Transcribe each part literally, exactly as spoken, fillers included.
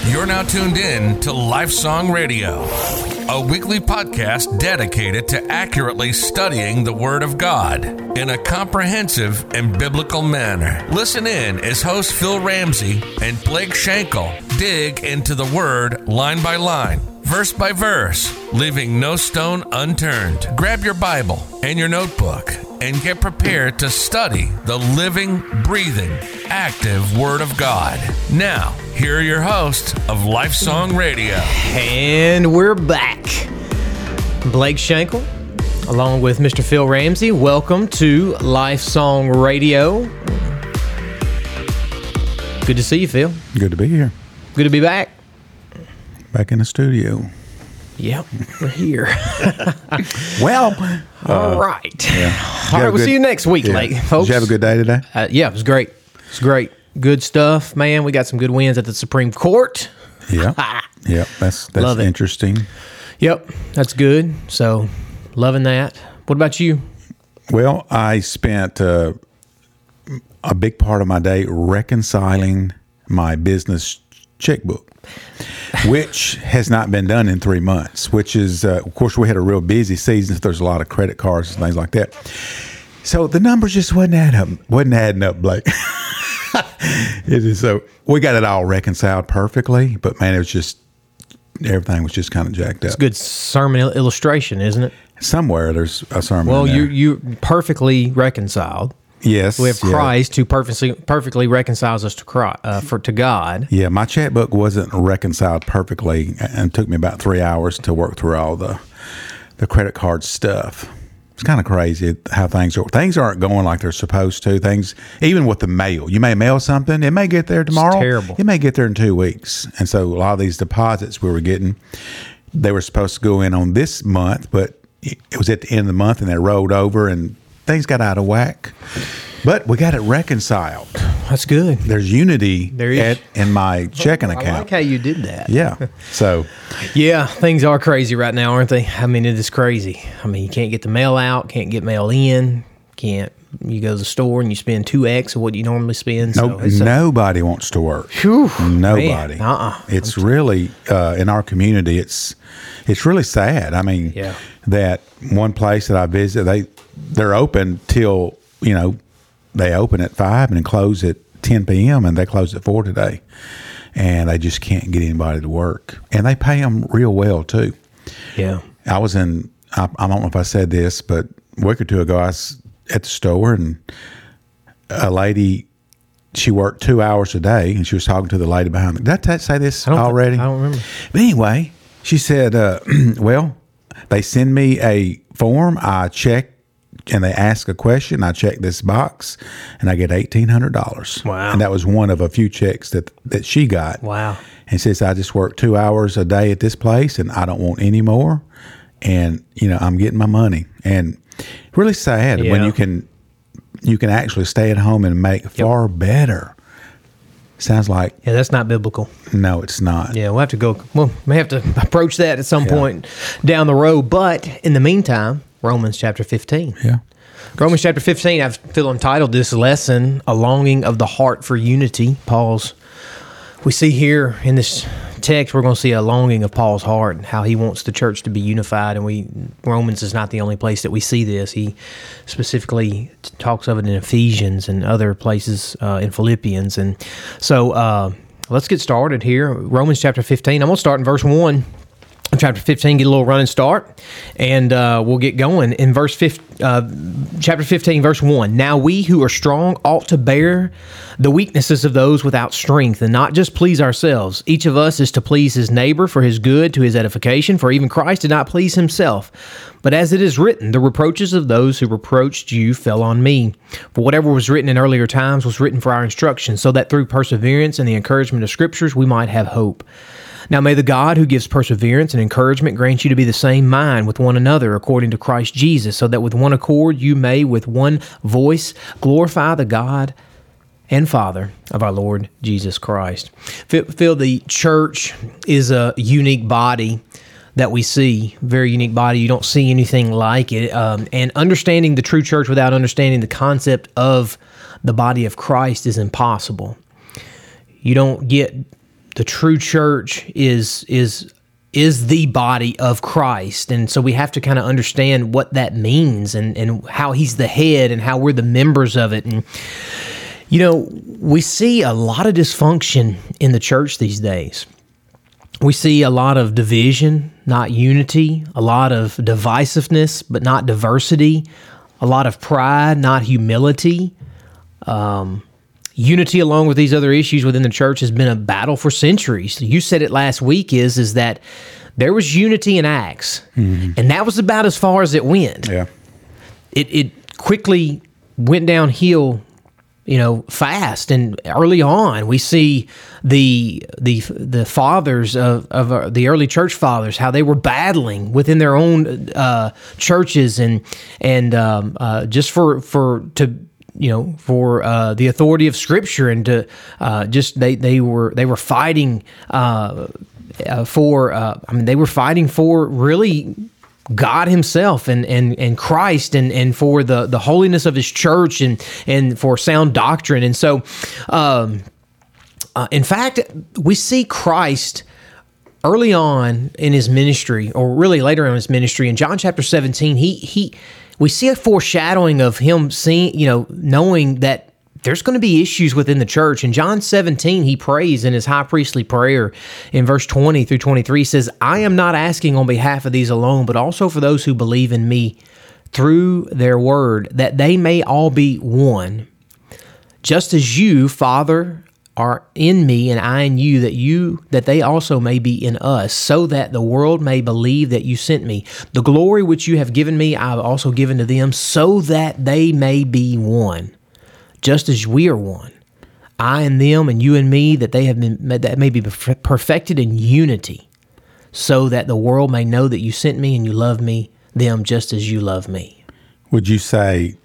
You're now tuned in to Lifesong Radio, a weekly podcast dedicated to accurately studying the Word of God in a comprehensive and biblical manner. Listen in as host Phil Ramsey and Blake Shankle dig into the Word line by line, verse by verse, leaving no stone unturned. Grab your Bible and your notebook and get prepared to study the living, breathing, active Word of God. Now, here are your hosts of Lifesong Radio. And we're back. Blake Shankle, along with Mister Phil Ramsey. Welcome to Lifesong Radio. Good to see you, Phil. Good to be here. Good to be back. Back in the studio. Yep, we're here. Well, all uh, right. Yeah. All right, we'll good, see you next week, yeah. late, folks. Did you have a good day today? Uh, yeah, it was great. It's great. Good stuff, man. We got some good wins at the Supreme Court. Yeah. Yeah, that's that's Love interesting. It. Yep, that's good. So, loving that. What about you? Well, I spent uh, a big part of my day reconciling my business checkbook, which has not been done in three months, which is, uh, of course, we had a real busy season. So there's a lot of credit cards and things like that. So the numbers just wasn't adding up, wasn't adding up, Blake. It is so we got it all reconciled perfectly, but man, it was just everything was just kind of jacked up. It's a good sermon illustration, isn't it? Somewhere there's a sermon. Well, in there. you you perfectly reconciled. Yes, we have yeah. Christ who perfectly perfectly reconciles us to Christ, uh, for to God. Yeah, my checkbook wasn't reconciled perfectly, and it took me about three hours to work through all the the credit card stuff. It's kind of crazy how things are. Things aren't going like they're supposed to. Things, even with the mail, you may mail something, it may get there tomorrow. It's terrible. It may get there in two weeks. And so a lot of these deposits we were getting, they were supposed to go in on this month, but it was at the end of the month and they rolled over and things got out of whack. But we got it reconciled. That's good. There's unity there is. At, in my checking account. I like how you did that. Yeah. So. Yeah, things are crazy right now, aren't they? I mean, it is crazy. I mean, you can't get the mail out, can't get mail in, can't. You go to the store and you spend two X of what you normally spend. No, so nobody a, wants to work. Whew, nobody. Man, uh-uh. It's really, uh, in our community, it's it's really sad. I mean, yeah. that one place that I visit, they, they're open till, you know, they open at five and close at ten p.m. and they close at four today. And they just can't get anybody to work. And they pay them real well, too. Yeah. I was in, I, I don't know if I said this, but a week or two ago, I was at the store and a lady, she worked two hours a day and she was talking to the lady behind me. Did I say this I don't already? Think, I don't remember. But anyway, she said, uh, well, they send me a form, I check, and they ask a question, I check this box, and I get eighteen hundred dollars. Wow. And that was one of a few checks that, that she got. Wow. And says, I just work two hours a day at this place, and I don't want any more. And, you know, I'm getting my money. And really sad yeah. when you can you can actually stay at home and make yep. far better. Sounds like... Yeah, that's not biblical. No, it's not. Yeah, we'll have to go... Well, we have to approach that at some yeah. point down the road. But in the meantime... Romans chapter fifteen. Yeah. Romans chapter fifteen, I've feel entitled this lesson, A Longing of the Heart for Unity. Paul's, we see here in this text, we're going to see a longing of Paul's heart, how he wants the church to be unified. And we Romans is not the only place that we see this. He specifically talks of it in Ephesians and other places uh, in Philippians. And so uh, let's get started here. Romans chapter fifteen. I'm going to start in verse one. Chapter fifteen, get a little running start, and uh, we'll get going. In verse fifteen, uh, chapter fifteen, verse one, now we who are strong ought to bear the weaknesses of those without strength, and not just please ourselves. Each of us is to please his neighbor for his good, to his edification, for even Christ did not please himself. But as it is written, the reproaches of those who reproached you fell on me. For whatever was written in earlier times was written for our instruction, so that through perseverance and the encouragement of Scriptures we might have hope. Now may the God who gives perseverance and encouragement grant you to be the same mind with one another according to Christ Jesus, so that with one accord you may with one voice glorify the God and Father of our Lord Jesus Christ. Phil, the church is a unique body that we see, very unique body. You don't see anything like it. Um, and understanding the true church without understanding the concept of the body of Christ is impossible. You don't get the true church is is is the body of Christ. And so we have to kind of understand what that means and, and how he's the head and how we're the members of it. And, you know, we see a lot of dysfunction in the church these days. We see a lot of division, not unity, a lot of divisiveness, but not diversity, a lot of pride, not humility. Um, unity, along with these other issues within the church, has been a battle for centuries. You said it last week, is, is that there was unity in Acts, mm-hmm. and that was about as far as it went. Yeah. It, it quickly went downhill, you know, fast, and early on we see the the the fathers of, of uh, the early church fathers, how they were battling within their own uh, churches, and and um, uh, just for for to you know for uh, the authority of Scripture, and to uh, just they they were they were fighting uh, uh, for uh, I mean they were fighting for really God himself and, and, and Christ, and, and for the, the holiness of his church, and, and for sound doctrine. And so, um, uh, in fact, we see Christ early on in his ministry, or really later on in his ministry, in John chapter seventeen, he he we see a foreshadowing of him seeing, you know, knowing that there's going to be issues within the church. In John seventeen, he prays in his high priestly prayer in verse twenty through twenty-three, says, I am not asking on behalf of these alone, but also for those who believe in me through their word, that they may all be one. Just as you, Father, are in me and I in you, that you that they also may be in us, so that the world may believe that you sent me. The glory which you have given me, I have also given to them, so that they may be one. Just as we are one, I and them, and you and me, that they have been that may be perfected in unity, so that the world may know that you sent me and you love me, them just as you love me. Would you say,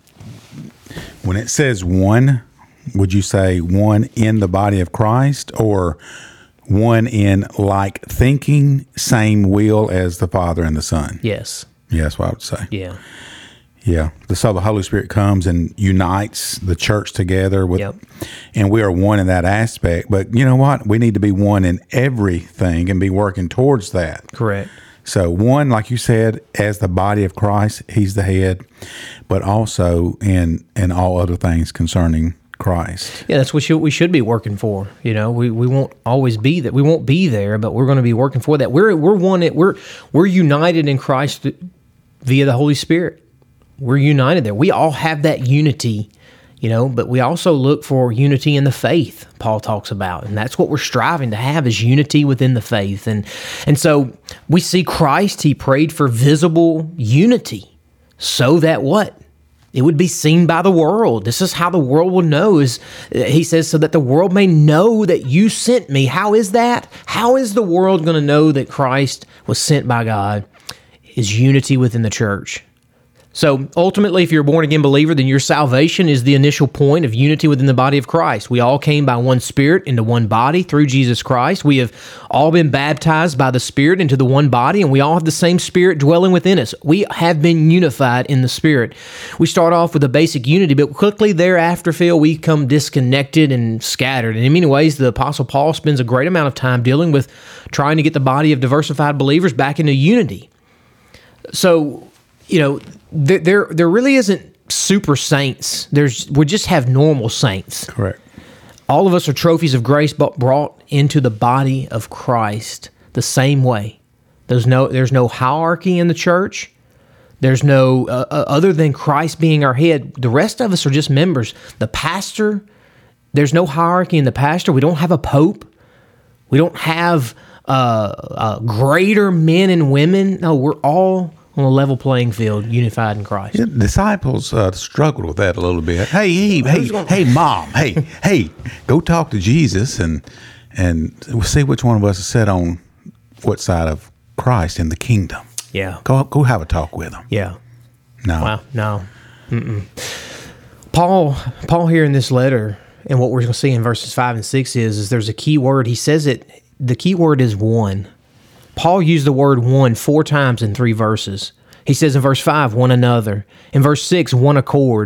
when it says one, would you say one in the body of Christ, or one in like thinking, same will as the Father and the Son? Yes. Yeah, that's what I would say. Yeah. Yeah, the so the Holy Spirit comes and unites the church together with, yep. and we are one in that aspect. But you know what? We need to be one in everything and be working towards that. Correct. So one, like you said, as the body of Christ, he's the head, but also in in all other things concerning Christ. Yeah, that's what we should be working for. You know, we, we won't always be that. We won't be there, but we're going to be working for that. We're we're one. We're we're united in Christ via the Holy Spirit. We're united there. We all have that unity, you know, but we also look for unity in the faith, Paul talks about. And that's what we're striving to have, is unity within the faith. And and so we see Christ, he prayed for visible unity, so that what? It would be seen by the world. This is how the world will know, is he says, so that the world may know that you sent me. How is that? How is the world going to know that Christ was sent by God? Is unity within the church. So ultimately, if you're a born-again believer, then your salvation is the initial point of unity within the body of Christ. We all came by one Spirit into one body through Jesus Christ. We have all been baptized by the Spirit into the one body, and we all have the same Spirit dwelling within us. We have been unified in the Spirit. We start off with a basic unity, but quickly thereafter, Phil, we become disconnected and scattered. And in many ways, the Apostle Paul spends a great amount of time dealing with trying to get the body of diversified believers back into unity. So, you know, There, there really isn't super saints. There's we just have normal saints. Correct. All of us are trophies of grace, but brought into the body of Christ the same way. There's no there's no hierarchy in the church. There's no uh, uh, other than Christ being our head. The rest of us are just members. The pastor, there's no hierarchy in the pastor. We don't have a pope. We don't have uh, uh, greater men and women. No, we're all on a level playing field, unified in Christ. Yeah, disciples uh, struggled with that a little bit. Hey, hey, hey, gonna- hey, mom, hey, hey, go talk to Jesus and and we'll see which one of us is set on what side of Christ in the kingdom. Yeah. Go go have a talk with him. Yeah. No. Wow. No. Mm-mm. Paul, Paul here in this letter, and what we're going to see in verses five and six is, is there's a key word. He says it, the key word is one. Paul used the word one four times in three verses. He says in verse five, one another. In verse six, one accord.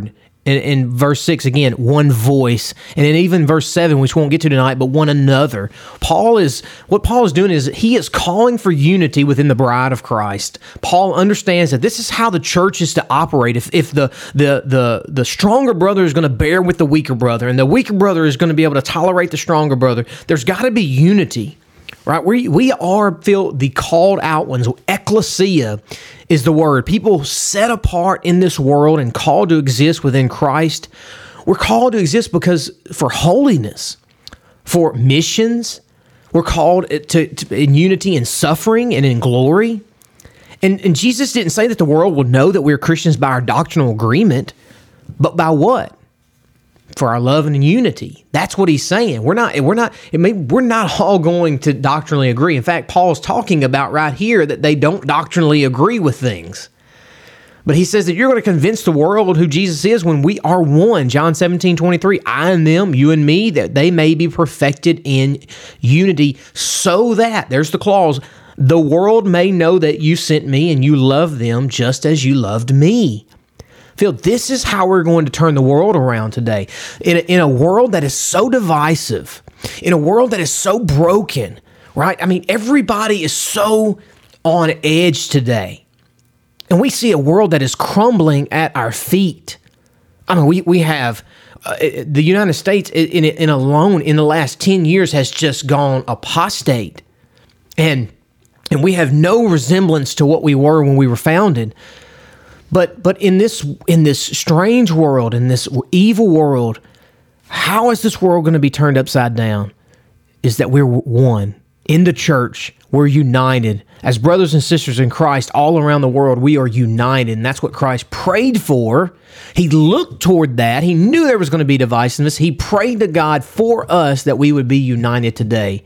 In, in verse six, again, one voice. And then even verse seven, which we won't get to tonight, but one another. Paul is, what Paul is doing is he is calling for unity within the bride of Christ. Paul understands that this is how the church is to operate. If if the the the, the stronger brother is going to bear with the weaker brother, and the weaker brother is going to be able to tolerate the stronger brother, there's got to be unity. Right, we we are feel the called out ones. Ecclesia is the word. People set apart in this world and called to exist within Christ. We're called to exist because for holiness, for missions. We're called to, to in unity in suffering and in glory. And and Jesus didn't say that the world will know that we're Christians by our doctrinal agreement, but by what? For our love and unity. That's what he's saying. We're not, we're not, it may, we're not all going to doctrinally agree. In fact, Paul's talking about right here that they don't doctrinally agree with things. But he says that you're going to convince the world who Jesus is when we are one. John seventeen twenty-three, I and them, you and me, that they may be perfected in unity, so that, there's the clause, the world may know that you sent me and you love them just as you loved me. Phil, this is how we're going to turn the world around today. In a, in a world that is so divisive, in a world that is so broken, right? I mean, everybody is so on edge today. And we see a world that is crumbling at our feet. I mean, we, we have uh, the United States in, in alone in the last ten years has just gone apostate. And, and we have no resemblance to what we were when we were founded. But but in this in this strange world, in this evil world, how is this world going to be turned upside down? Is that we're one. In the church, we're united. As brothers and sisters in Christ all around the world, we are united. And that's what Christ prayed for. He looked toward that. He knew there was going to be divisiveness. He prayed to God for us that we would be united today.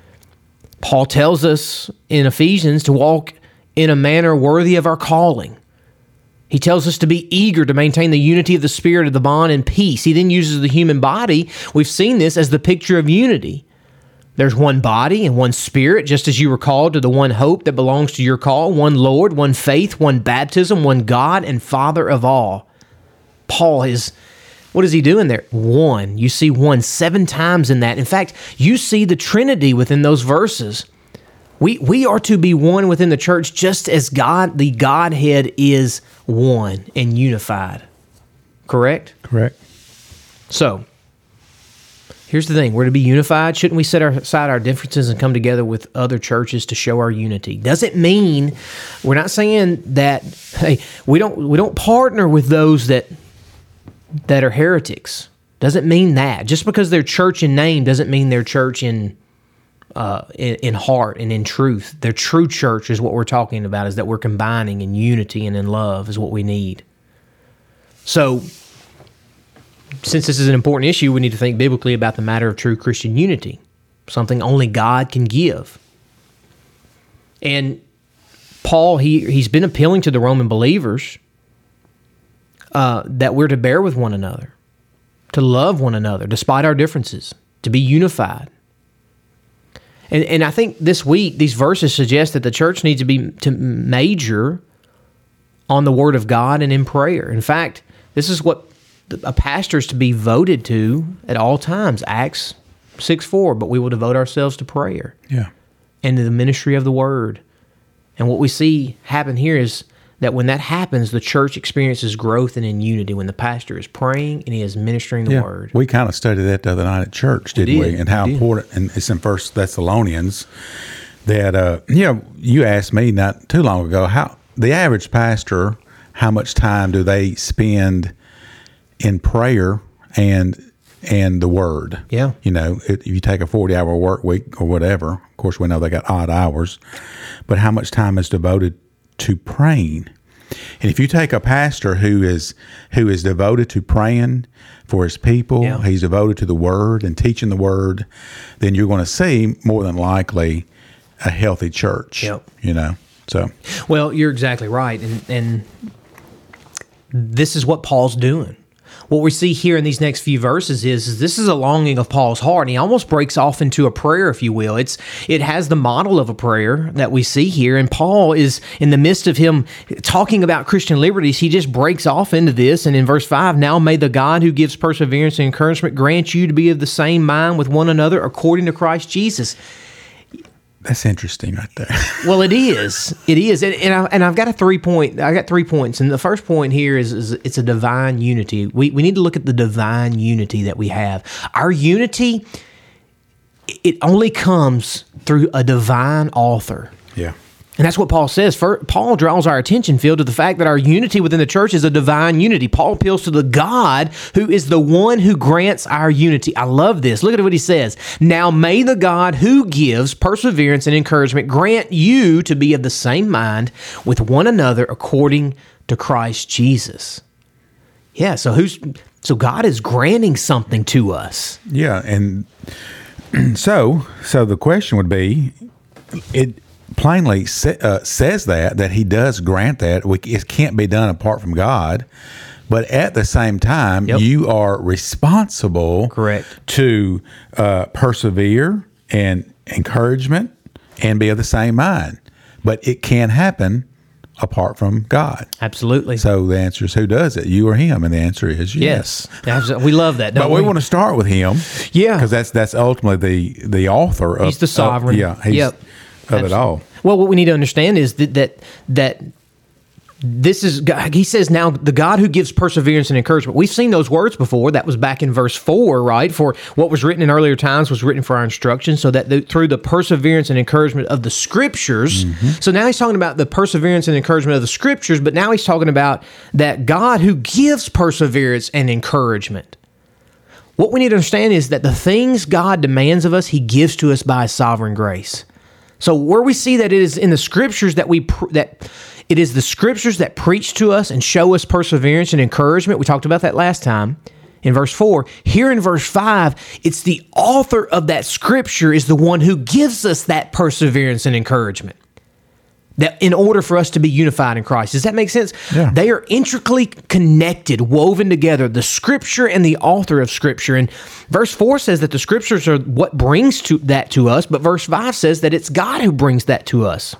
Paul tells us in Ephesians to walk in a manner worthy of our calling. He tells us to be eager to maintain the unity of the Spirit of the bond and peace. He then uses the human body. We've seen this as the picture of unity. There's one body and one Spirit, just as you were called to the one hope that belongs to your call, one Lord, one faith, one baptism, one God and Father of all. Paul is, what is he doing there? One. You see one seven times in that. In fact, you see the Trinity within those verses. We we are to be one within the church just as God, the Godhead, is one and unified. Correct? Correct. So, here's the thing. We're to be unified. Shouldn't we set aside our differences and come together with other churches to show our unity? Doesn't mean, we're not saying that, hey, we don't we don't partner with those that that are heretics. Doesn't mean that. Just because they're church in name doesn't mean they're church in Uh, in, in heart and in truth. Their true church is what we're talking about, is that we're combining in unity and in love is what we need. So, since this is an important issue, we need to think biblically about the matter of true Christian unity, something only God can give. And Paul, he, he's been appealing to the Roman believers uh, that we're to bear with one another, to love one another despite our differences, to be unified. And and I think this week, these verses suggest that the church needs to be to major on the Word of God and in prayer. In fact, this is what a pastor is to be voted to at all times, Acts six four, but we will devote ourselves to prayer. Yeah. And to the ministry of the Word. And what we see happen here is that when that happens, the church experiences growth and in unity when the pastor is praying and he is ministering the yeah. Word. We kind of studied that the other night at church, didn't we? We we? did. And how we important, and it's in First Thessalonians, that, uh, you know, you asked me not too long ago, how the average pastor, how much time do they spend in prayer and and the Word? Yeah. You know, if you take a forty-hour work week or whatever, of course, we know they got odd hours, but how much time is devoted to praying? And if you take a pastor who is who is devoted to praying for his people, yeah. he's devoted to the Word and teaching the Word, then you're going to see more than likely a healthy church. Yep. You know, so well, you're exactly right, and and this is what Paul's doing. What we see here in these next few verses is, is this is a longing of Paul's heart, and he almost breaks off into a prayer, if you will. It's it has the model of a prayer that we see here, and Paul is in the midst of him talking about Christian liberties. He just breaks off into this, and in verse five, now may the God who gives perseverance and encouragement grant you to be of the same mind with one another according to Christ Jesus. That's interesting right there. Well, it is. It is. And, and, I, and I've got a three point, I got three points. And the first point here is, is it's a divine unity. We, we need to look at the divine unity that we have. Our unity, it only comes through a divine author. Yeah. And that's what Paul says. For, Paul draws our attention, Phil, to the fact that our unity within the church is a divine unity. Paul appeals to the God who is the one who grants our unity. I love this. Look at what he says. Now may the God who gives perseverance and encouragement grant you to be of the same mind with one another according to Christ Jesus. Yeah, so who's so God is granting something to us. Yeah, and so so the question would be, it plainly sa- uh, says that, that he does grant that. We, it can't be done apart from God. But at the same time, Yep. you are responsible Correct. to uh, persevere and encouragement and be of the same mind. But it can happen apart from God. Absolutely. So the answer is, who does it, you or him? And the answer is yes. Yes. Absolutely. We love that, don't But we want to start with him. Yeah. Because that's that's ultimately the, the author of He's the sovereign. Of, yeah. He's Yep. of Absolutely. it all. Well, what we need to understand is that that that this is God. He says now the God who gives perseverance and encouragement. We've seen those words before. That was back in verse four, right? For what was written in earlier times was written for our instruction, so that the, through the perseverance and encouragement of the Scriptures. Mm-hmm. So now he's talking about the perseverance and encouragement of the Scriptures, but now he's talking about that God who gives perseverance and encouragement. What we need to understand is that the things God demands of us, He gives to us by His sovereign grace. So where we see that it is in the Scriptures that we pr- that it is the Scriptures that preach to us and show us perseverance and encouragement. We talked about that last time in verse four. Here in verse five, it's the author of that Scripture is the one who gives us that perseverance and encouragement. That in order for us to be unified in Christ. Does that make sense? Yeah. They are intricately connected, woven together, the Scripture and the author of Scripture. And verse four says that the Scriptures are what brings to that to us, but verse five says that it's God who brings that to us.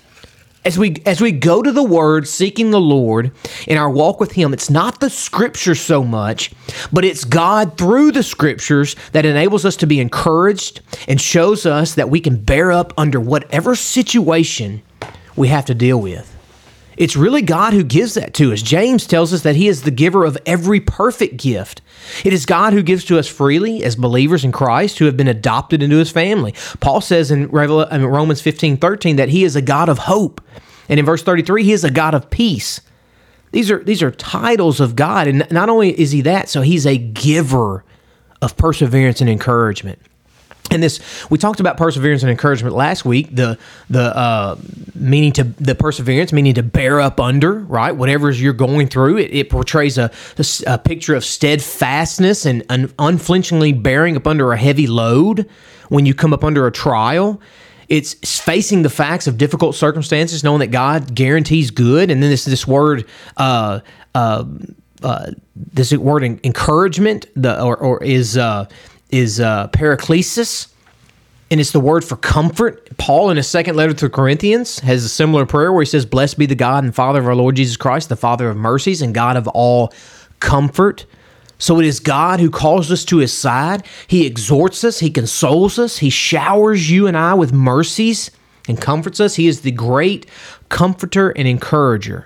As we as we go to the Word, seeking the Lord in our walk with Him, it's not the Scriptures so much, but it's God through the Scriptures that enables us to be encouraged and shows us that we can bear up under whatever situation we have to deal with. It's really God who gives that to us. James tells us that He is the giver of every perfect gift. It is God who gives to us freely as believers in Christ who have been adopted into His family. Paul says in Romans fifteen thirteen that He is a God of hope. And in verse thirty-three, He is a God of peace. These are, these are titles of God. And not only is He that, so He's a giver of perseverance and encouragement. And this, we talked about perseverance and encouragement last week. The the uh, meaning to the perseverance, meaning to bear up under, right? Whatever you're going through, it, it portrays a, a picture of steadfastness and un, unflinchingly bearing up under a heavy load when you come up under a trial. It's facing the facts of difficult circumstances, knowing that God guarantees good. And then this this word. Uh, uh, uh, this word encouragement, the or, or is. Uh, is uh, paraklesis, and it's the word for comfort. Paul, in his second letter to the Corinthians, has a similar prayer where he says, "Blessed be the God and Father of our Lord Jesus Christ, the Father of mercies and God of all comfort." So it is God who calls us to His side. He exhorts us. He consoles us. He showers you and I with mercies and comforts us. He is the great comforter and encourager.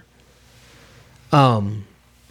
Um,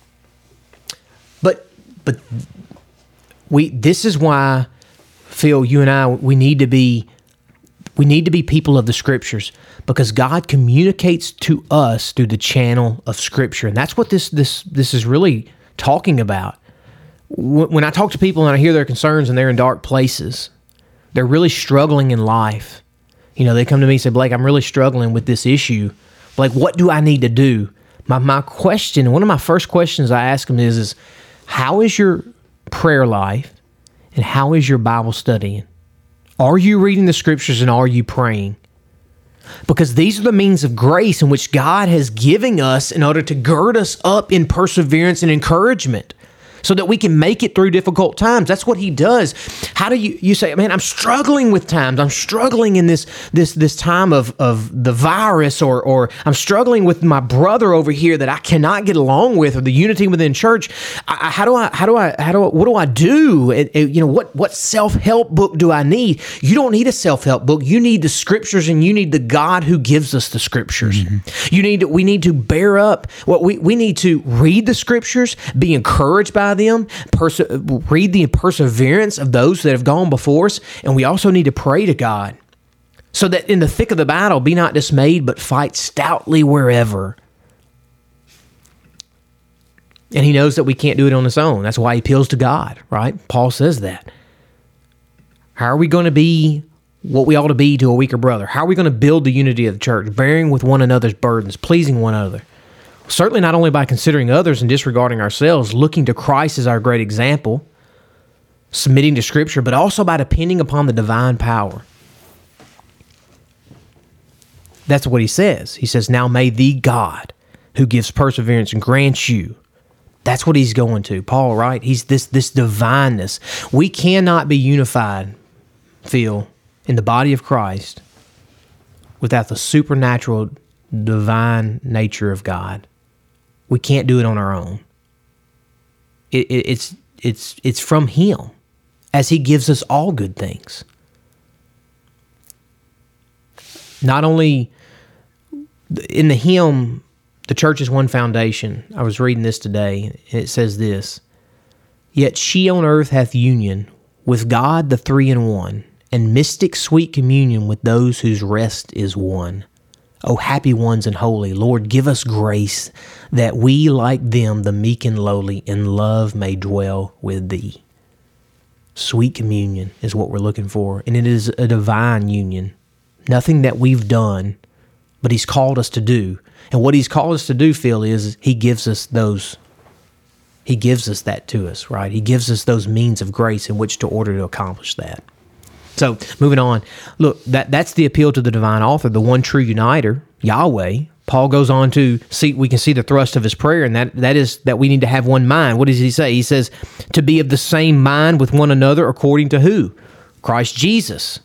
but but. We this is why, Phil, you and I, we need to be we need to be people of the Scriptures, because God communicates to us through the channel of Scripture, and that's what this this this is really talking about. When I talk to people and I hear their concerns and they're in dark places, they're really struggling in life. You know, they come to me and say, "Blake, I'm really struggling with this issue. Blake, what do I need to do?" My my question, one of my first questions I ask them is, is how is your prayer life, and how is your Bible studying? Are you reading the Scriptures, and are you praying? Because these are the means of grace in which God has given us in order to gird us up in perseverance and encouragement. so that we can make it through difficult times. That's what he does. How do you, you say, man, I'm struggling with times. I'm struggling in this this this time of, of the virus, or or I'm struggling with my brother over here that I cannot get along with, or the unity within church. I, how do I, how do I, how do I, what do I do? It, it, you know, what, what self-help book do I need? You don't need a self-help book. You need the scriptures, and you need the God who gives us the scriptures. Mm-hmm. You need to, we need to bear up. What we, we need to read the scriptures, be encouraged by them, perse- read the perseverance of those that have gone before us, and we also need to pray to God so that in the thick of the battle, be not dismayed, but fight stoutly wherever. And he knows that we can't do it on his own. That's why he appeals to God, right? Paul says that. How are we going to be what we ought to be to a weaker brother? How are we going to build the unity of the church, bearing with one another's burdens, pleasing one another? Certainly not only by considering others and disregarding ourselves, looking to Christ as our great example, submitting to Scripture, but also by depending upon the divine power. That's what he says. He says, now may the God who gives perseverance and grants you. That's what he's going to. Paul, right? He's this this divineness. We cannot be unified, Phil, in the body of Christ without the supernatural, divine nature of God. We can't do it on our own. It, it, it's it's it's from him, as he gives us all good things. Not only in the hymn, the church is one foundation. I was reading this today, and it says this: yet she on earth hath union with God the three in one, and mystic sweet communion with those whose rest is one. O happy ones and holy, Lord, give us grace, that we, like them, the meek and lowly, in love may dwell with thee. Sweet communion is what we're looking for, and it is a divine union. Nothing that we've done, but he's called us to do. And what he's called us to do, Phil, is he gives us those, he gives us that to us, right? He gives us those means of grace in which to order to accomplish that. So, moving on. Look, that that's the appeal to the divine author, the one true uniter, Yahweh. Paul goes on to see, we can see the thrust of his prayer, and that, that is that we need to have one mind. What does he say? He says, to be of the same mind with one another according to who? Christ Jesus.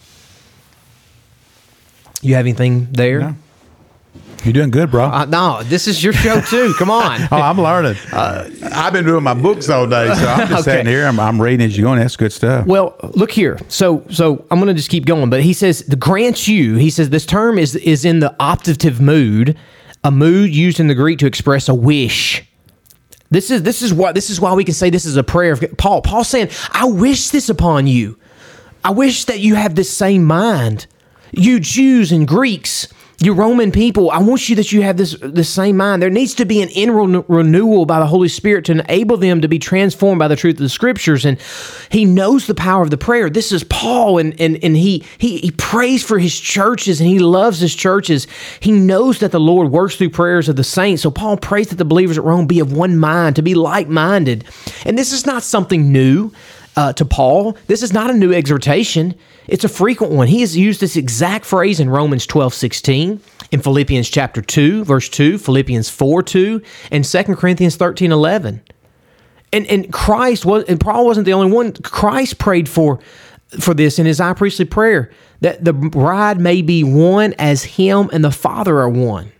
You have anything there? No. You're doing good, bro. Uh, no, this is your show too. Come on. Oh, I'm learning. Uh, I've been doing my books all day, so I'm just okay. sitting here. I'm, I'm reading as you're going. That's good stuff. Well, look here. So, so I'm going to just keep going. But he says the grants you. He says this term is is in the optative mood, a mood used in the Greek to express a wish. This is this is why this is why we can say this is a prayer of Paul. Paul's saying, I wish this upon you. I wish that you have this same mind. You Jews and Greeks, you Roman people, I want you that you have this, this same mind. There needs to be an inner renewal by the Holy Spirit to enable them to be transformed by the truth of the Scriptures. And he knows the power of the prayer. This is Paul, and, and, and he, he, he prays for his churches, and he loves his churches. He knows that the Lord works through prayers of the saints. So Paul prays that the believers at Rome be of one mind, to be like-minded. And this is not something new uh, to Paul. This is not a new exhortation. It's a frequent one. He has used this exact phrase in Romans twelve sixteen, in Philippians chapter two, verse two, Philippians four two, and Second Corinthians thirteen eleven. And and Christ was, and Paul wasn't the only one. Christ prayed for for this in his high priestly prayer, that the bride may be one as him and the Father are one.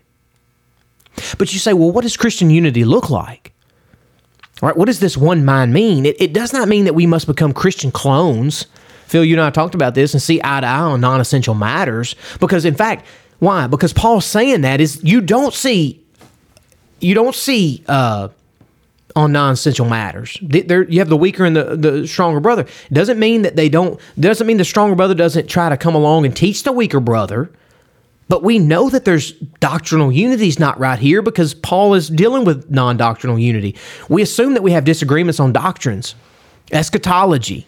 But you say, well, what does Christian unity look like? All right, what does this one mind mean? It, it does not mean that we must become Christian clones. Phil, you and I talked about this, and see eye to eye on non-essential matters. Because, in fact, why? Because Paul's saying that is you don't see, you don't see uh, on non-essential matters. There, you have the weaker and the, the stronger brother. It doesn't mean that they don't. Doesn't mean the stronger brother doesn't try to come along and teach the weaker brother. But we know that there's doctrinal unity's not right here because Paul is dealing with non-doctrinal unity. We assume that we have disagreements on doctrines, eschatology.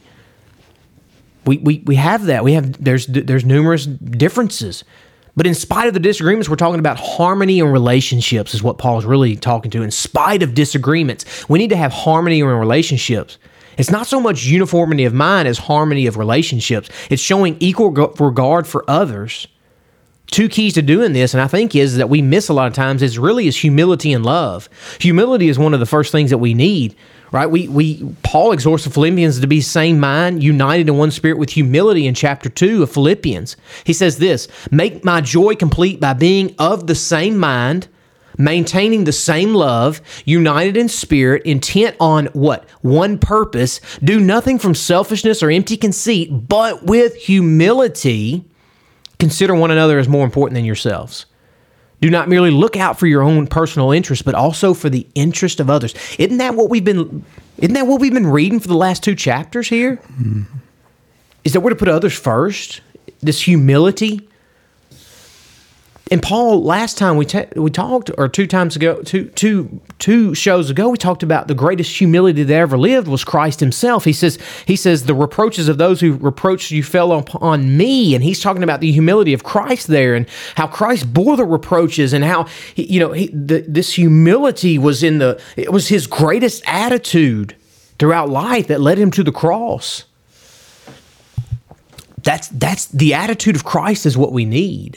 We, we we have that. We have there's there's numerous differences. But in spite of the disagreements, we're talking about harmony and relationships is what Paul's really talking to. In spite of disagreements, we need to have harmony in relationships. It's not so much uniformity of mind as harmony of relationships. It's showing equal regard for others. Two keys to doing this, and I think is that we miss a lot of times, is really is humility and love. Humility is one of the first things that we need. right? We we Paul exhorts the Philippians to be same mind, united in one spirit with humility in chapter two of Philippians. He says this, make my joy complete by being of the same mind, maintaining the same love, united in spirit, intent on what? One purpose. Do nothing from selfishness or empty conceit, but with humility, consider one another as more important than yourselves. Do not merely look out for your own personal interest, but also for the interest of others. Isn't that what we've been? Isn't that what we've been reading for the last two chapters here? Mm-hmm. Is that we're to put others first? This humility. And Paul, last time we ta- we talked, or two times ago, two two two shows ago, we talked about the greatest humility that ever lived was Christ Himself. He says he says the reproaches of those who reproached you fell upon me, and he's talking about the humility of Christ there, and how Christ bore the reproaches, and how he, you know he, the, this humility was in the it was His greatest attitude throughout life that led Him to the cross. That's that's the attitude of Christ is what we need.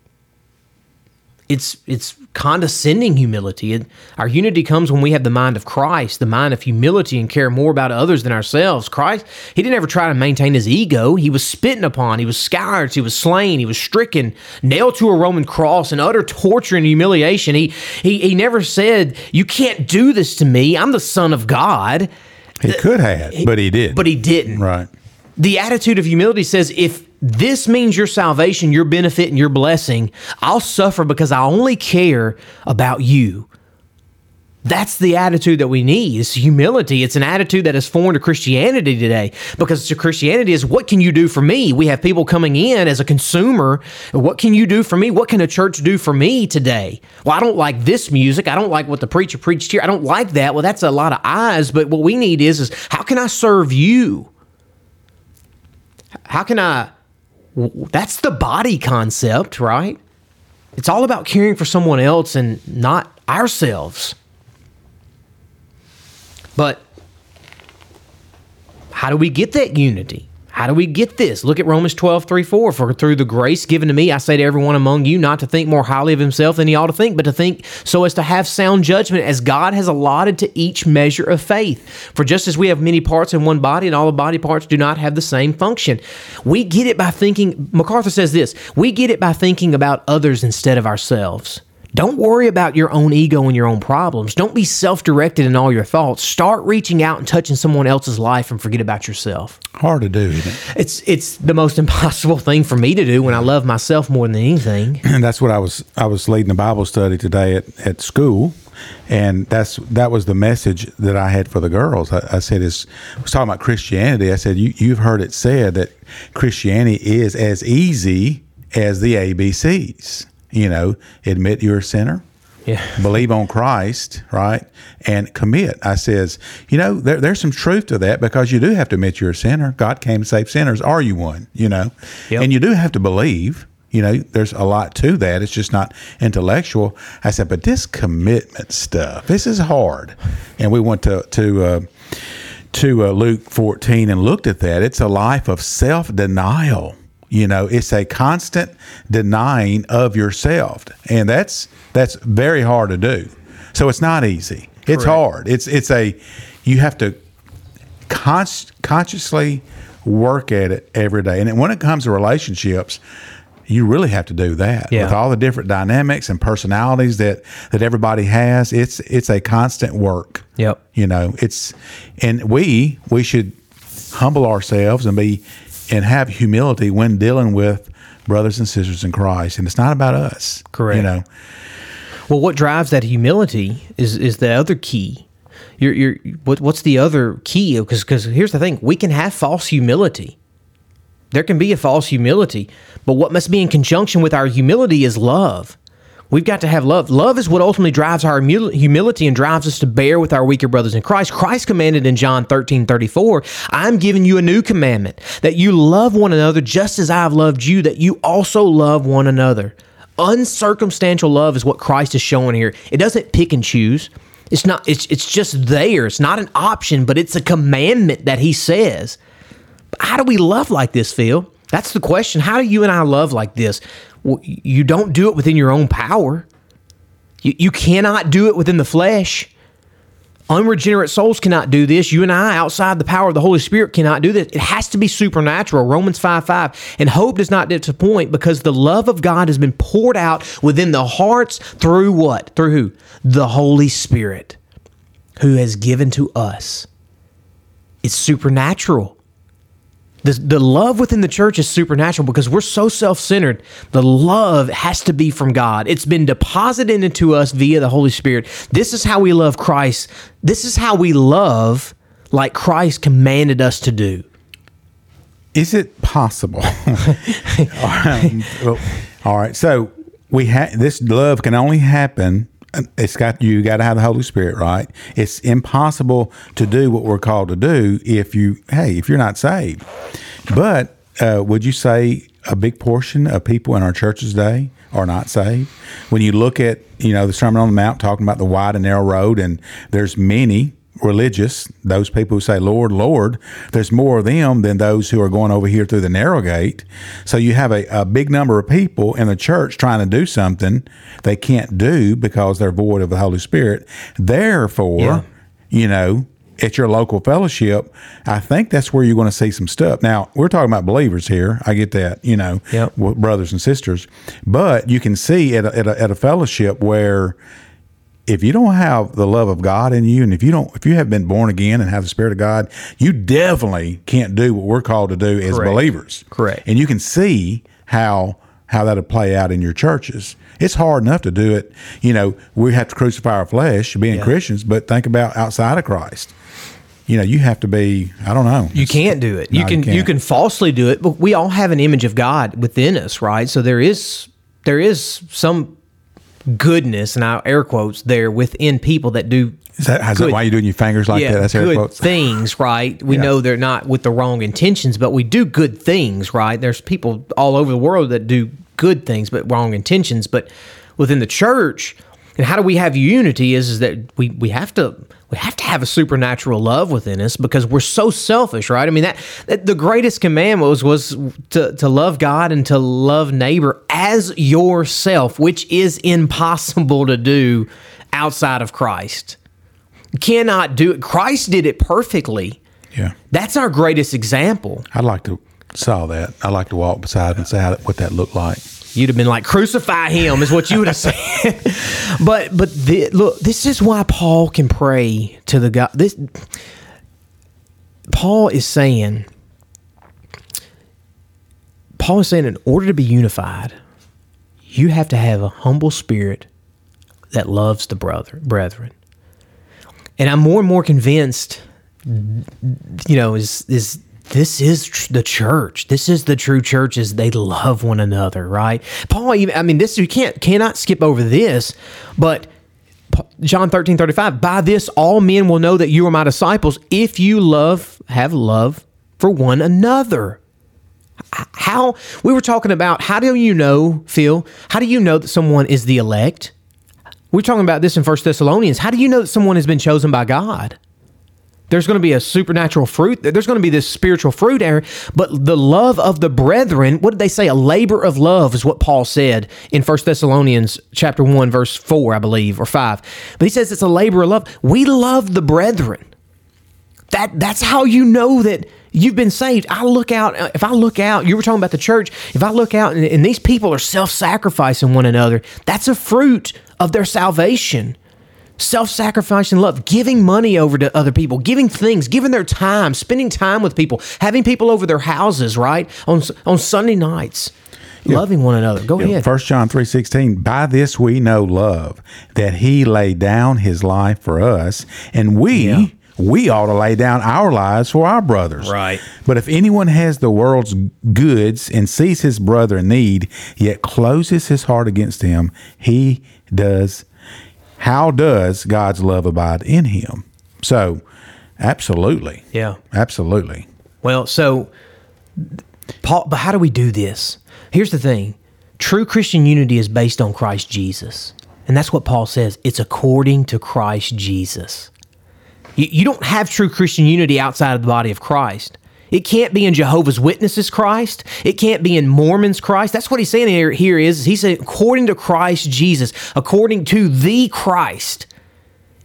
It's it's condescending humility. It, our unity comes when we have the mind of Christ, the mind of humility, and care more about others than ourselves. Christ, He didn't ever try to maintain His ego. He was spitting upon. He was scourged. He was slain. He was stricken, nailed to a Roman cross in utter torture and humiliation. He, he, he never said, you can't do this to me. I'm the Son of God. He could have, but He did. But He didn't. Right. The attitude of humility says, if this means your salvation, your benefit, and your blessing, I'll suffer because I only care about you. That's the attitude that we need. It's humility. It's an attitude that is foreign to Christianity today, because to Christianity is, what can you do for me? We have people coming in as a consumer. What can you do for me? What can a church do for me today? Well, I don't like this music. I don't like what the preacher preached here. I don't like that. Well, that's a lot of eyes, but what we need is, is how can I serve you? How can I... That's the body concept, right? It's all about caring for someone else and not ourselves. But how do we get that unity? How do we get this? Look at Romans twelve, three, four. For through the grace given to me, I say to everyone among you not to think more highly of himself than he ought to think, but to think so as to have sound judgment, as God has allotted to each measure of faith. For just as we have many parts in one body, and all the body parts do not have the same function. We get it by thinking, MacArthur says this, we get it by thinking about others instead of ourselves. Don't worry about your own ego and your own problems. Don't be self-directed in all your thoughts. Start reaching out and touching someone else's life and forget about yourself. Hard to do, isn't it? It's it's the most impossible thing for me to do when I love myself more than anything. And that's what I was I was leading a Bible study today at, at school, and that's that was the message that I had for the girls. I, I said, is I was talking about Christianity. I said, you, you've heard it said that Christianity is as easy as the A B Cs. You know, admit you're a sinner, yeah. Believe on Christ, right, and commit. I says, you know, there, there's some truth to that, because you do have to admit you're a sinner. God came to save sinners. Are you one? You know, yep. And you do have to believe. You know, there's a lot to that. It's just not intellectual. I said, but this commitment stuff, this is hard. And we went to to uh, to uh, Luke fourteen and looked at that. It's a life of self-denial. You know, it's a constant denying of yourself, and that's that's very hard to do. So it's not easy. It's Correct. hard. It's it's a you have to con- consciously work at it every day. And when it comes to relationships, you really have to do that. Yeah. With all the different dynamics and personalities that, that everybody has. It's it's a constant work. Yep. You know, it's and we we should humble ourselves and be. And have humility when dealing with brothers and sisters in Christ. And it's not about us. Correct. You know. Well, what drives that humility is is the other key. You're, you're, what, what's the other key? Because because here's the thing. We can have false humility. There can be a false humility. But what must be in conjunction with our humility is love. We've got to have love. Love is what ultimately drives our humility and drives us to bear with our weaker brothers in Christ. Christ commanded in John thirteen thirty-four, I'm giving you a new commandment, that you love one another just as I have loved you, that you also love one another. Uncircumstantial love is what Christ is showing here. It doesn't pick and choose. It's not. It's it's just there. It's not an option, but it's a commandment that He says. How do we love like this, Phil? That's the question. How do you and I love like this? Well, you don't do it within your own power. You, you cannot do it within the flesh. Unregenerate souls cannot do this. You and I, outside the power of the Holy Spirit, cannot do this. It has to be supernatural. Romans five five. And hope does not disappoint because the love of God has been poured out within the hearts through what? Through who? The Holy Spirit, who has given to us. It's supernatural. The, the love within the church is supernatural because we're so self-centered. The love has to be from God. It's been deposited into us via the Holy Spirit. This is how we love Christ. This is how we love like Christ commanded us to do. Is it possible? all, right. Well, all right. So we ha- this love can only happen. It's got you got to have the Holy Spirit, right? It's impossible to do what we're called to do if you, hey, if you're not saved. But uh, would you say a big portion of people in our churches today are not saved? When you look at, you know, the Sermon on the Mount talking about the wide and narrow road, and there's many religious, those people who say, Lord, Lord, there's more of them than those who are going over here through the narrow gate. So you have a, a big number of people in the church trying to do something they can't do because they're void of the Holy Spirit. Therefore, yeah. you know, at your local fellowship, I think that's where you're going to see some stuff. Now, we're talking about believers here. I get that, you know, yep. brothers and sisters. But you can see at a, at a, at a fellowship where if you don't have the love of God in you, and if you don't, if you have been born again and have the Spirit of God, you definitely can't do what we're called to do as Correct. believers. Correct. And you can see how how that'll play out in your churches. It's hard enough to do it. You know, we have to crucify our flesh, being yeah. Christians, but think about outside of Christ. You know, you have to be, I don't know. You can't do it. No, you can you, you can falsely do it, but we all have an image of God within us, right? So there is there is some goodness, and I air quotes there, within people that do. Is that, is good, that why you're doing your fingers like yeah, that? That's air good quotes. Things, right? We yeah. know they're not with the wrong intentions, but we do good things, right? There's people all over the world that do good things, but wrong intentions. But within the church, and how do we have unity is, is that we, we have to we have to have a supernatural love within us because we're so selfish, right? I mean, that, that the greatest commandment was, was to, to love God and to love neighbor as yourself, which is impossible to do outside of Christ. You cannot do it. Christ did it perfectly. Yeah. That's our greatest example. I'd like to saw that. I'd like to walk beside him and say how, what that looked like. You'd have been like, crucify him, is what you would have said. but but the, look, this is why Paul can pray to the God. This Paul is saying, Paul is saying, in order to be unified, you have to have a humble spirit that loves the brother, brethren. And I'm more and more convinced, you know, is is. This is tr- the church. This is the true church. Is they love one another, right? Paul, even, I mean, this you can't cannot skip over this, but John thirteen thirty-five. By this, all men will know that you are my disciples if you love, have love for one another. How we were talking about? How do you know, Phil? How do you know that someone is the elect? We're talking about this in First Thessalonians. How do you know that someone has been chosen by God? There's going to be a supernatural fruit. There's going to be this spiritual fruit, Aaron. But the love of the brethren, what did they say? A labor of love is what Paul said in First Thessalonians chapter one, verse four, I believe, or five. But he says it's a labor of love. We love the brethren. That That's how you know that you've been saved. I look out, if I look out, you were talking about the church, if I look out and, and these people are self-sacrificing one another, that's a fruit of their salvation. Self-sacrificing love, giving money over to other people, giving things, giving their time, spending time with people, having people over their houses, right? On on Sunday nights, yeah. loving one another. Go yeah. ahead. First John three sixteen, by this we know love, that he laid down his life for us, and we... Yeah. We ought to lay down our lives for our brothers. Right. But if anyone has the world's goods and sees his brother in need, yet closes his heart against him, he does How does God's love abide in him? So, absolutely. Yeah. Absolutely. Well, so, Paul, but how do we do this? Here's the thing. True Christian unity is based on Christ Jesus. And that's what Paul says. It's according to Christ Jesus. You, you don't have true Christian unity outside of the body of Christ. It can't be in Jehovah's Witnesses Christ. It can't be in Mormons Christ. That's what he's saying here, here is, he's saying according to Christ Jesus, according to the Christ.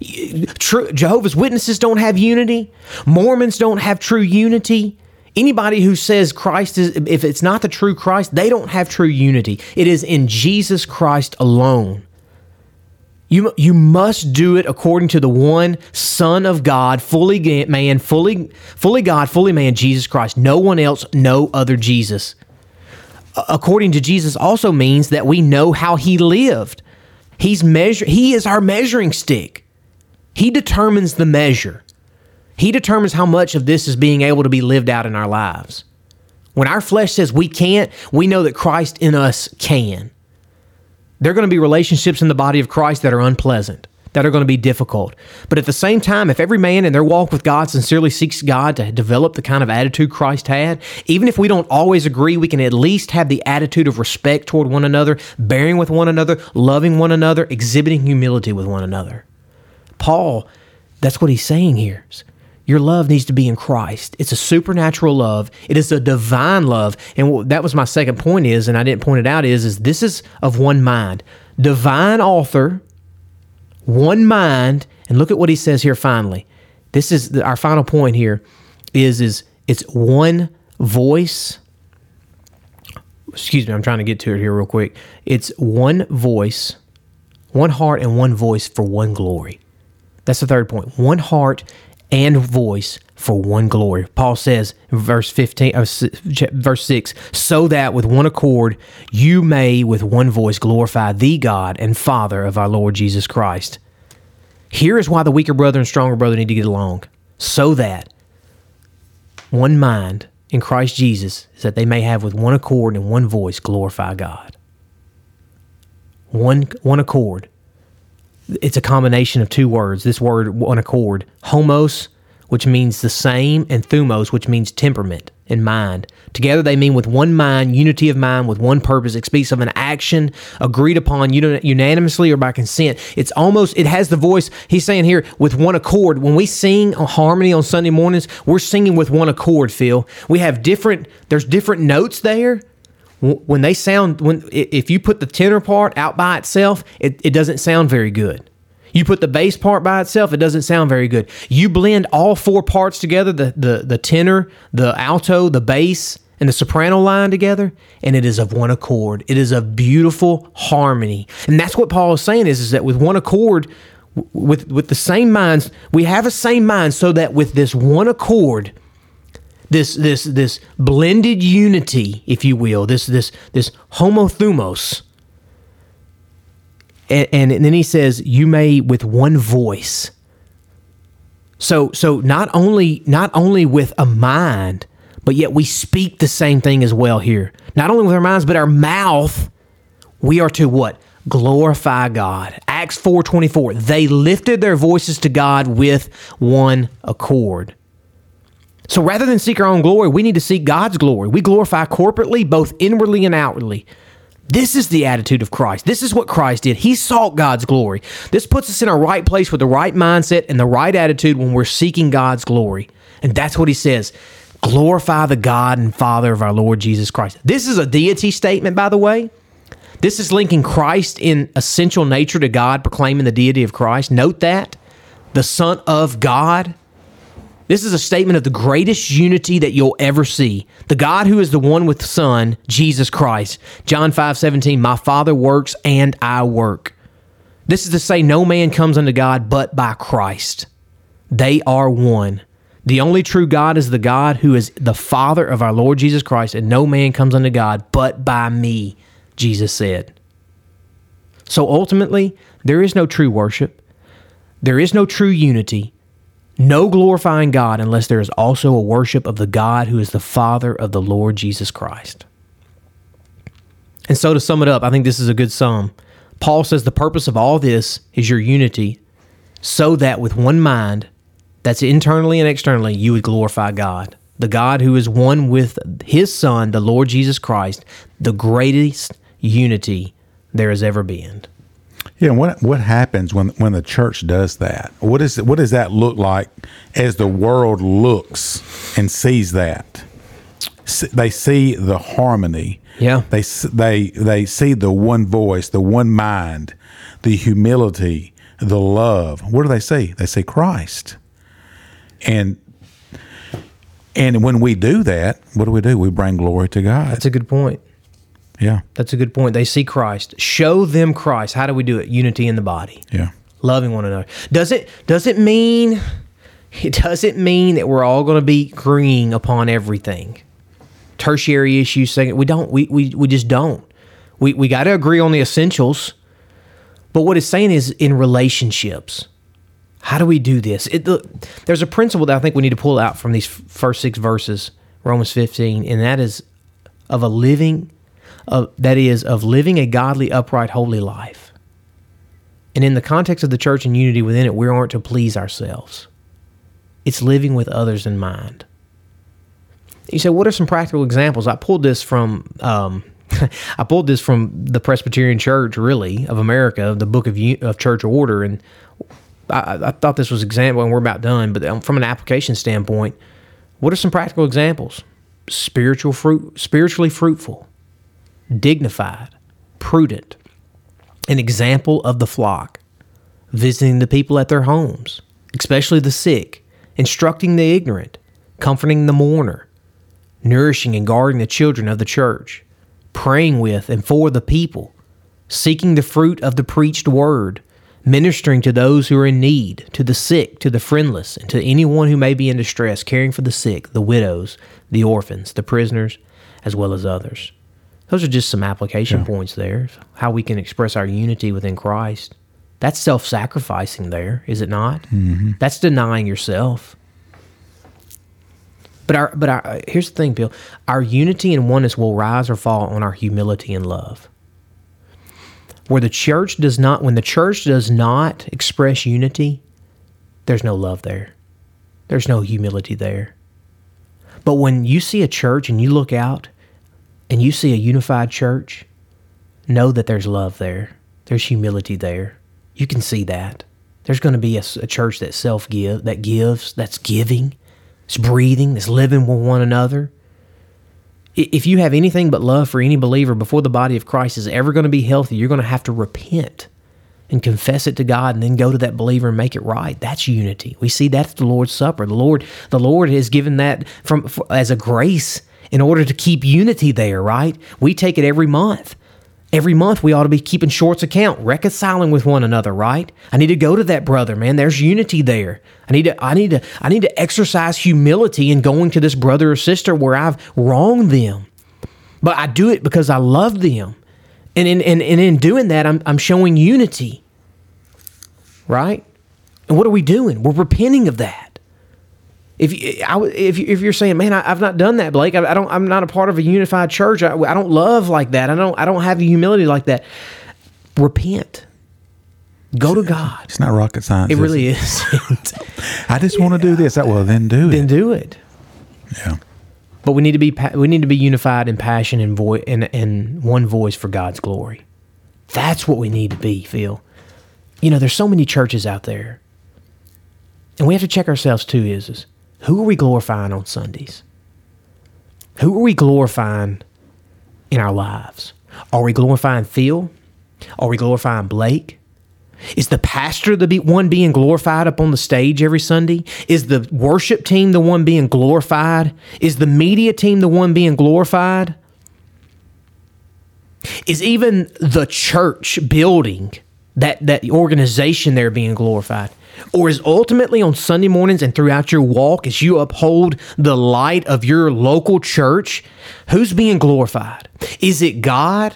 True, Jehovah's Witnesses don't have unity. Mormons don't have true unity. Anybody who says Christ is, if it's not the true Christ, they don't have true unity. It is in Jesus Christ alone. You, you must do it according to the one Son of God, fully man, fully, fully God, fully man, Jesus Christ. No one else, no other Jesus. According to Jesus also means that we know how he lived. He's measure, he is our measuring stick. He determines the measure. He determines how much of this is being able to be lived out in our lives. When our flesh says we can't, we know that Christ in us can. There are going to be relationships in the body of Christ that are unpleasant, that are going to be difficult. But at the same time, if every man in their walk with God sincerely seeks God to develop the kind of attitude Christ had, even if we don't always agree, we can at least have the attitude of respect toward one another, bearing with one another, loving one another, exhibiting humility with one another. Paul, that's what he's saying here. Your love needs to be in Christ. It's a supernatural love. It is a divine love. And that was my second point is, and I didn't point it out, is, is this is of one mind. Divine author, one mind, and look at what he says here finally. This is the, our final point here is, is it's one voice. Excuse me, I'm trying to get to it here real quick. It's one voice, one heart and one voice for one glory. That's the third point. One heart and voice for one glory. Paul says in verse fifteen, uh, verse six, so that with one accord you may with one voice glorify the God and Father of our Lord Jesus Christ. Here is why the weaker brother and stronger brother need to get along, so that one mind in Christ Jesus is that they may have with one accord and one voice glorify God. One one accord. It's a combination of two words. This word, one accord, homos, which means the same, and thumos, which means temperament and mind. Together they mean with one mind, unity of mind, with one purpose. It speaks of an action agreed upon unanimously or by consent. It's almost, it has the voice, he's saying here, with one accord. When we sing a harmony on Sunday mornings, we're singing with one accord, Phil. We have different, there's different notes there. When they sound, when if you put the tenor part out by itself, it, it doesn't sound very good. You put the bass part by itself, it doesn't sound very good. You blend all four parts together, the, the, the tenor, the alto, the bass, and the soprano line together, and it is of one accord. It is a beautiful harmony. And that's what Paul is saying is, is that with one accord, with, with the same minds, we have a same mind so that with this one accord, This this this blended unity, if you will, this this this homothumos, and, and and then he says, "You may with one voice." So so not only not only with a mind, but yet we speak the same thing as well here. Not only with our minds, but our mouth. We are to what? Glorify God. Acts four twenty-four. They lifted their voices to God with one accord. So rather than seek our own glory, we need to seek God's glory. We glorify corporately, both inwardly and outwardly. This is the attitude of Christ. This is what Christ did. He sought God's glory. This puts us in a right place with the right mindset and the right attitude when we're seeking God's glory. And that's what he says. Glorify the God and Father of our Lord Jesus Christ. This is a deity statement, by the way. This is linking Christ in essential nature to God, proclaiming the deity of Christ. Note that. The Son of God. This is a statement of the greatest unity that you'll ever see. The God who is the one with the Son, Jesus Christ. John five seventeen, my Father works and I work. This is to say no man comes unto God but by Christ. They are one. The only true God is the God who is the Father of our Lord Jesus Christ, and no man comes unto God but by me, Jesus said. So ultimately, there is no true worship. There is no true unity. No glorifying God unless there is also a worship of the God who is the Father of the Lord Jesus Christ. And so to sum it up, I think this is a good sum. Paul says the purpose of all this is your unity, so that with one mind, that's internally and externally, you would glorify God. The God who is one with his Son, the Lord Jesus Christ, the greatest unity there has ever been. Yeah, what what happens when when the church does that? What is what does that look like as the world looks and sees that? They see the harmony. Yeah. They they they see the one voice, the one mind, the humility, the love. What do they say? They say Christ. And and when we do that, what do we do? We bring glory to God. That's a good point. Yeah. That's a good point. They see Christ. Show them Christ. How do we do it? Unity in the body. Yeah. Loving one another. Does it does it mean it doesn't mean that we're all going to be agreeing upon everything? Tertiary issues, second, we don't we we, we just don't. We we got to agree on the essentials. But what it's saying is in relationships. How do we do this? It, the, there's a principle that I think we need to pull out from these first six verses, Romans fifteen, and that is of a living, of, that is of living a godly, upright, holy life. And in the context of the church and unity within it, we aren't to please ourselves. It's living with others in mind. You say, what are some practical examples? I pulled this from um, I pulled this from the Presbyterian Church, really, of America, the Book of of Church Order, and I, I thought this was example, and we're about done, but from an application standpoint, what are some practical examples? Spiritual fruit, spiritually fruitful, dignified, prudent, an example of the flock, visiting the people at their homes, especially the sick, instructing the ignorant, comforting the mourner, nourishing and guarding the children of the church, praying with and for the people, seeking the fruit of the preached word, ministering to those who are in need, to the sick, to the friendless, and to anyone who may be in distress, caring for the sick, the widows, the orphans, the prisoners, as well as others. Those are just some application yeah. points there, how we can express our unity within Christ. That's self-sacrificing there, is it not? Mm-hmm. That's denying yourself. But our, but our, here's the thing, Bill. Our unity and oneness will rise or fall on our humility and love. Where the church does not, when the church does not express unity, there's no love there. There's no humility there. But when you see a church and you look out and you see a unified church, know that there's love there. There's humility there. You can see that. There's going to be a, a church that self-give, that gives, that's giving, that's breathing, that's living with one another. If you have anything but love for any believer before the body of Christ is ever going to be healthy, you're going to have to repent and confess it to God and then go to that believer and make it right. That's unity. We see that at the Lord's Supper. The Lord, the Lord has given that from as a grace in order to keep unity there, right? We take it every month. Every month we ought to be keeping shorts account, reconciling with one another, right? I need to go to that brother, man. There's unity there. I need to I need to I need to exercise humility in going to this brother or sister where I've wronged them. But I do it because I love them. And in and, and in doing that, I'm I'm showing unity. Right? And what are we doing? We're repenting of that. If you, I, if you, if you're saying, man, I, I've not done that, Blake. I, I don't. I'm not a part of a unified church. I, I don't love like that. I don't. I don't have the humility like that. Repent. Go to God. It's not rocket science. It really it? isn't. I just want to do this. Well, then do it. Then do it. Yeah. But we need to be. We need to be unified in passion and voice and and one voice for God's glory. That's what we need to be, Phil. You know, there's so many churches out there, and we have to check ourselves too. Is is who are we glorifying on Sundays? Who are we glorifying in our lives? Are we glorifying Phil? Are we glorifying Blake? Is the pastor the one being glorified up on the stage every Sunday? Is the worship team the one being glorified? Is the media team the one being glorified? Is even the church building, that, that organization there being glorified? Or is ultimately on Sunday mornings and throughout your walk, as you uphold the light of your local church, who's being glorified? Is it God?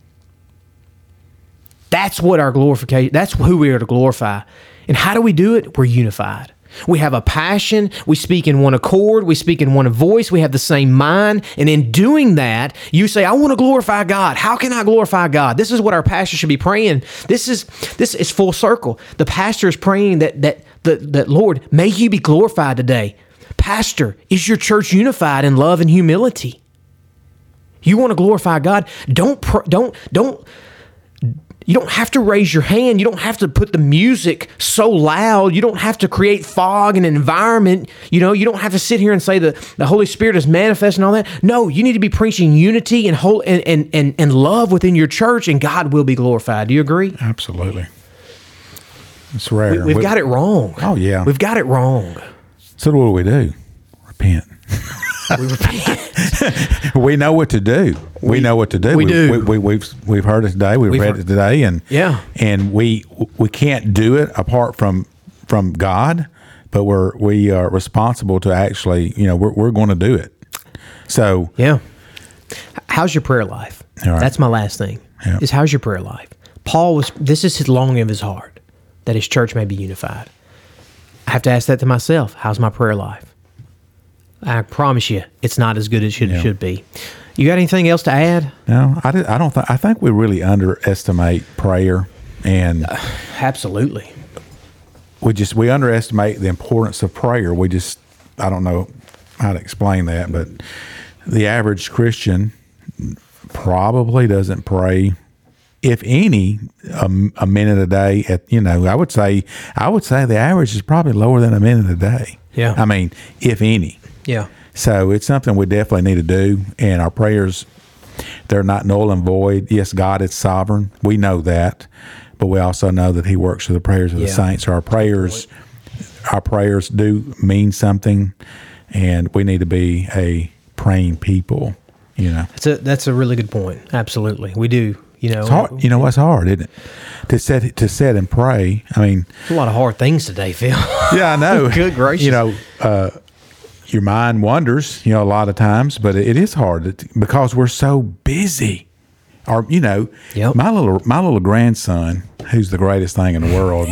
That's what our glorification, that's who we are to glorify. And how do we do it? We're unified. We have a passion. We speak in one accord. We speak in one voice. We have the same mind. And in doing that, you say, I want to glorify God. How can I glorify God? This is what our pastor should be praying. This is this is full circle. The pastor is praying that that that, that Lord, may you be glorified today. Pastor, is your church unified in love and humility? You want to glorify God? Don't pr- don't don't You don't have to raise your hand. You don't have to put the music so loud. You don't have to create fog and environment. You know, you don't have to sit here and say that the Holy Spirit is manifest and all that. No, you need to be preaching unity and whole and, and, and, and love within your church, and God will be glorified. Do you agree? Absolutely. It's rare. We, we've We- got it wrong. Oh, yeah. We've got it wrong. So what do we do? Repent. We repent. We know what to do. We, We- know what to do. we do. We, we, we've we've heard it today. We've, We've read heard- it today, and Yeah. and we we can't do it apart from from God, but we're we are responsible to actually, you know, we're we're going to do it. So Yeah. How's your prayer life? All right. That's my last thing. Yeah. Is how's your prayer life? Paul was. This is his longing of his heart, that his church may be unified. I have to ask that to myself. How's my prayer life? I promise you, it's not as good as it should, Yeah. should be. You got anything else to add? no, I, did, I don't think I think we really underestimate prayer, and Absolutely. we just we underestimate the importance of prayer. We just I don't know how to explain that, but the average Christian probably doesn't pray, if any, a, a minute a day. At you know, I would say I would say the average is probably lower than a minute a day. Yeah. I mean, if any. Yeah. So it's something we definitely need to do, and our prayers, they're not null and void. Yes, God is sovereign. We know that, but we also know that He works through the prayers of the Yeah. saints. So our prayers, our prayers do mean something, and we need to be a praying people. You know, That's a that's a really good point. Absolutely, we do. You know, it's hard. You know, what's hard, isn't it? To sit to sit and pray. I mean, a lot of hard things today, Phil. yeah, I know. Good gracious. You know, uh, your mind wanders, you know, a lot of times, but it, it is hard to, because we're so busy. Or, you know, Yep. my little my little grandson, who's the greatest thing in the world,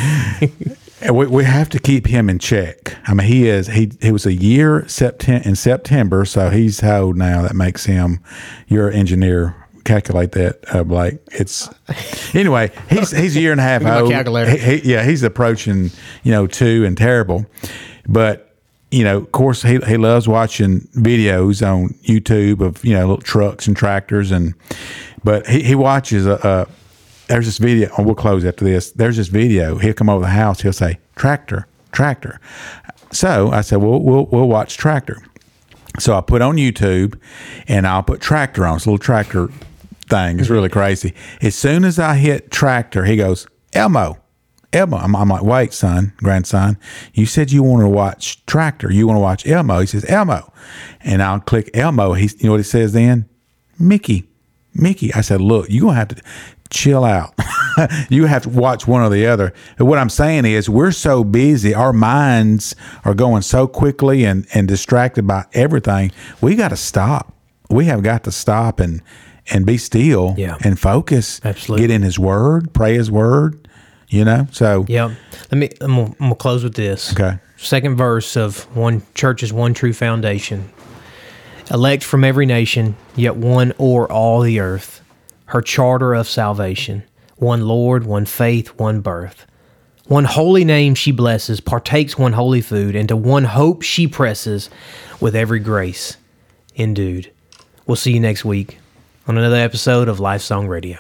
we, we have to keep him in check. I mean, he is he he was a year September in September, so he's how old now? That makes him. You're an engineer. Calculate that, uh, Blake. It's anyway. He's he's a year and a half Look at my old. calculator. He- he- yeah, he's approaching, you know, two and terrible, but you know, of course, he he loves watching videos on YouTube of, you know, little trucks and tractors, and but he he watches a. a there's this video. Oh, we'll close after this. There's this video. He'll come over the house. He'll say tractor, tractor. So I said, well, we'll we'll watch tractor. So I put on YouTube, and I'll put tractor on. It's a little tractor thing. It's really crazy. As soon as I hit tractor, he goes, Elmo, Elmo. I'm, I'm like, wait, son, grandson, you said you want to watch tractor. You want to watch Elmo. He says, Elmo. And I'll click Elmo. He's, you know what he says then? Mickey, Mickey. I said, look, you're going to have to chill out. You have to watch one or the other. But what I'm saying is we're so busy. Our minds are going so quickly and, and distracted by everything. We got to stop. We have got to stop and, and be still Yeah. and focus. Absolutely. Get in His Word, pray His Word, you know? So, Yep. Let me. I'm gonna, I'm gonna close with this. Okay. Second verse of one church's one true foundation. Elect from every nation, yet one o'er all the earth. Her charter of salvation. One Lord, one faith, one birth. One holy name she blesses, partakes one holy food, and to one hope she presses, with every grace endued. We'll see you next week on another episode of Life Song Radio.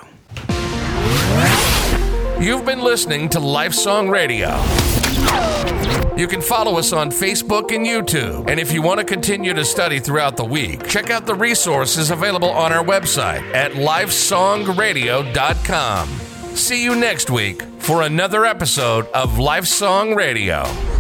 You've been listening to Lifesong Radio. You can follow us on Facebook and YouTube. And if you want to continue to study throughout the week, check out the resources available on our website at lifesong radio dot com. See you next week for another episode of Lifesong Radio.